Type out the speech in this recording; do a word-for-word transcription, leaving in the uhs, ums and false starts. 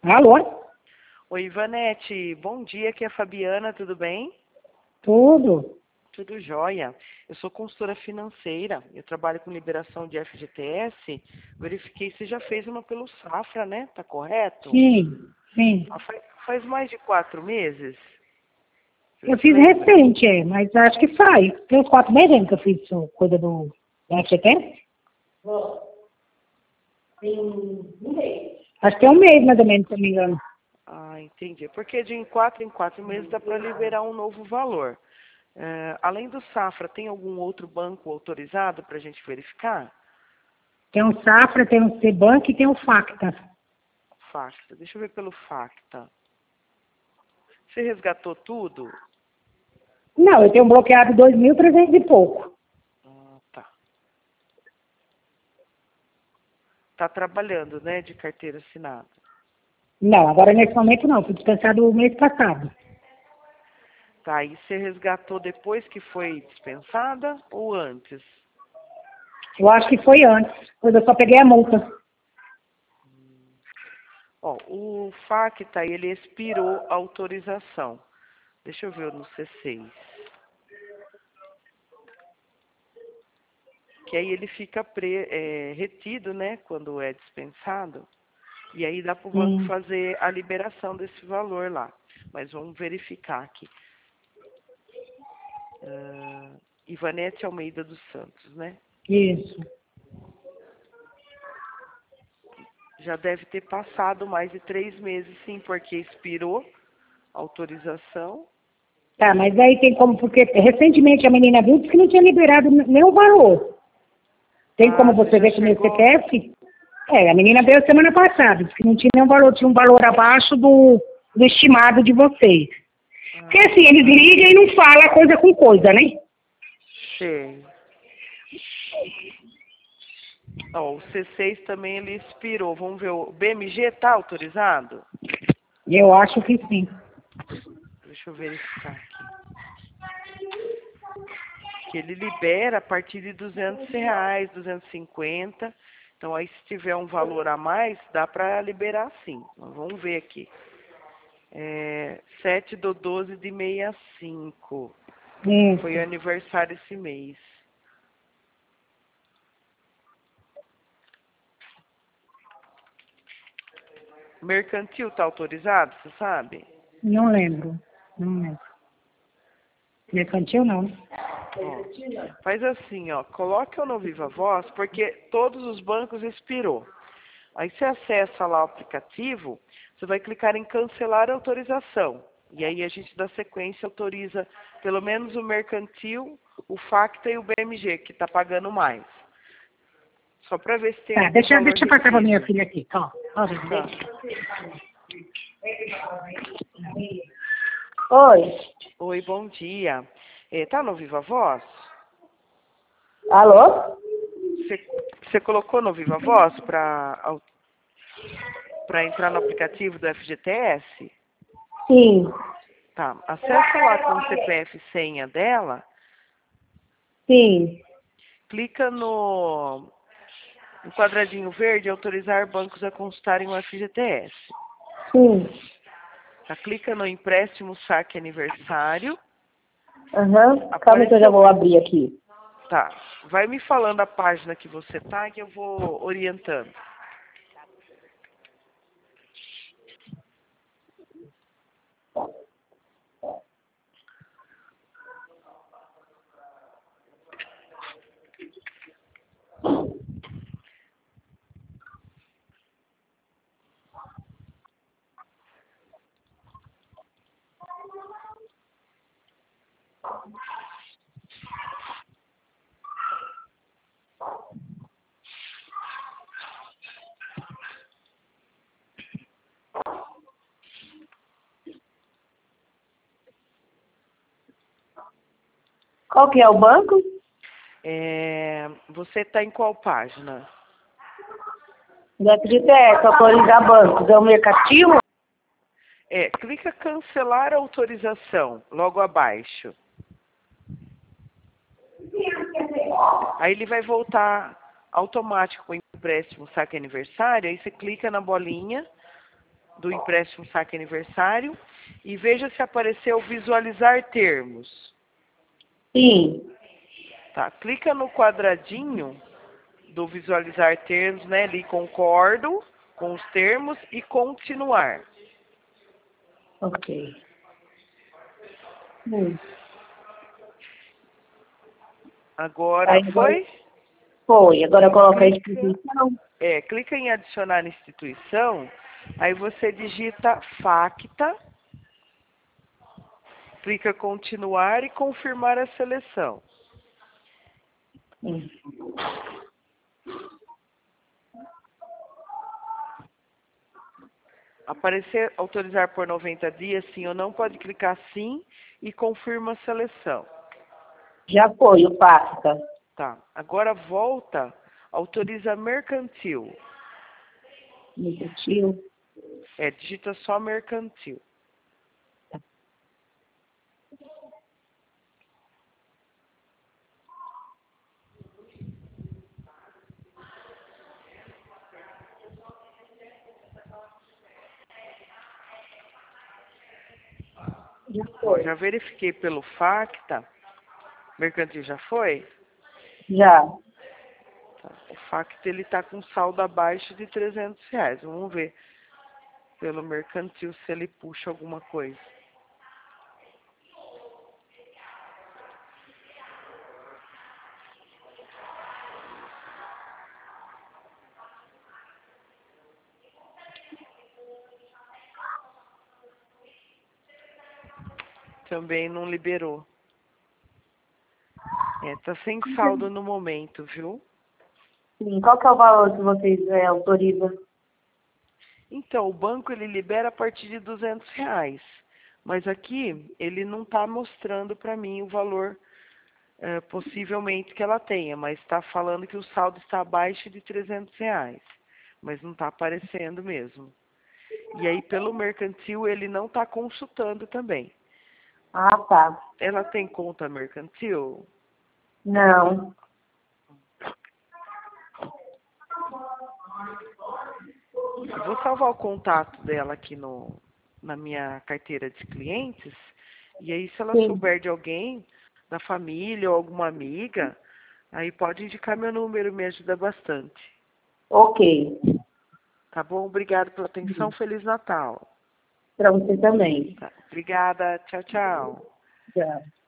Alô? Oi, Ivanete, bom dia, aqui é a Fabiana, tudo bem? Tudo. Tudo jóia. Eu sou consultora financeira, eu trabalho com liberação de F G T S, verifiquei se já fez uma pelo Safra, né? Tá correto? Sim, sim. Ah, faz, faz mais de quatro meses? Você Eu se fiz lembra? recente, é, mas acho que faz. Tem uns quatro meses que eu fiz isso, coisa do da F G T S? Acho que é um mês, mais ou menos, se não me engano. Ah, entendi. Porque de em quatro em quatro meses dá para liberar um novo valor. É, além do Safra, tem algum outro banco autorizado para a gente verificar? Tem um Safra, tem um Cbank e tem um Facta. Facta. Deixa eu ver pelo Facta. Você resgatou tudo? Não, eu tenho bloqueado dois mil e trezentos e pouco. Ah, tá. Tá trabalhando, né, de carteira assinada. Não, agora nesse momento não, fui dispensado o mês passado. Tá, e você resgatou depois que foi dispensada ou antes? Eu acho que foi antes, pois eu só peguei a multa. Ó, o Facta, ele expirou a autorização. Deixa eu ver no C seis. Que aí ele fica pre, é, retido, né, quando é dispensado. E aí dá para o banco Hum, fazer a liberação desse valor lá. Mas vamos verificar aqui. Uh, Ivanete Almeida dos Santos, né? isso. Já deve ter passado mais de três meses, sim, porque expirou a autorização. Tá, mas aí tem como, porque recentemente a menina viu disse que não tinha liberado nenhum valor. Tem Ah, como você você já ver com o meu chegou? C P F? É, a menina veio semana passada, disse que não tinha nenhum valor, tinha um valor abaixo do, do estimado de vocês. Porque Ah, assim, eles ligam e não falam coisa com coisa, né? sei. Ó, o C seis também ele expirou. Vamos ver, o B M G está autorizado? Eu acho que sim. Deixa eu verificar aqui. Que ele libera a partir de duzentos reais, duzentos e cinquenta. Então, aí se tiver um valor a mais, dá para liberar sim. Mas vamos ver aqui. É, sete do doze de sessenta e cinco. Foi Isso. aniversário esse mês. Mercantil tá autorizado, você sabe? Não lembro. Não lembro. Mercantil não, né? Ó, faz assim, ó, coloque o no Viva Voz, porque todos os bancos expirou. Aí você acessa lá o aplicativo, você vai clicar em cancelar a autorização. E aí a gente dá sequência, autoriza pelo menos o Mercantil, o Facta e o B M G, que está pagando mais. Só para ver se tem Tá, algum deixa, valor deixa eu passar pra minha retido. filha aqui. Ó, ó, Tá. Oi. Oi, bom dia. Eh, tá no Viva Voz? Alô? Você, você colocou no Viva Voz para para entrar no aplicativo do F G T S? Sim. Tá. Acessa lá com o C P F e senha dela, Sim. clica no, no quadradinho verde, autorizar bancos a consultarem o F G T S. Sim. Tá? Clica no empréstimo saque aniversário. Aham. Calma que eu já Apareceu. vou abrir aqui. Tá. Vai me falando a página que você tá que eu vou orientando. Qual que é o banco? É, você tá em qual página? Do F G T S, autorizar bancos. É o mercantil? É, clica cancelar a autorização, logo abaixo. Aí ele vai voltar automático o empréstimo saque aniversário, aí você clica na bolinha, do empréstimo saque aniversário e veja se apareceu visualizar termos. Sim. Tá, clica no quadradinho do visualizar termos, né? Ali concordo com os termos e continuar. Ok. Hum. Agora Aí, agora- foi? Foi. Agora coloca a Clica. instituição. É, clica em adicionar instituição, aí você digita Facta, clica continuar e confirmar a seleção. Hum. Aparecer autorizar por noventa dias, sim ou não, pode clicar sim e confirma a seleção. Já foi o pacta. Tá, agora volta, autoriza mercantil. Negativo. É, digita só mercantil. Já Ó, foi. já verifiquei pelo Facta. Mercantil já foi? Já. Tá. O Facta ele tá com saldo abaixo de trezentos reais. Vamos ver pelo mercantil se ele puxa alguma coisa. Também não liberou. É, tá sem saldo no momento, viu? Sim. Qual que é o valor que vocês é, autorizam? Então, o banco ele libera a partir de duzentos reais. Mas aqui ele não está mostrando para mim o valor eh, possivelmente que ela tenha, mas está falando que o saldo está abaixo de trezentos reais. Mas não está aparecendo mesmo. E aí, pelo mercantil, ele não está consultando também. Ah, tá. Ela tem conta mercantil? Não. Eu vou salvar o contato dela aqui no, na minha carteira de clientes. E aí, se ela Sim. souber de alguém, da família ou alguma amiga, aí pode indicar meu número, me ajuda bastante. Ok. Tá bom? Obrigado pela atenção. Feliz Natal. Para você também. Tá. Obrigada. Tchau, tchau. Já.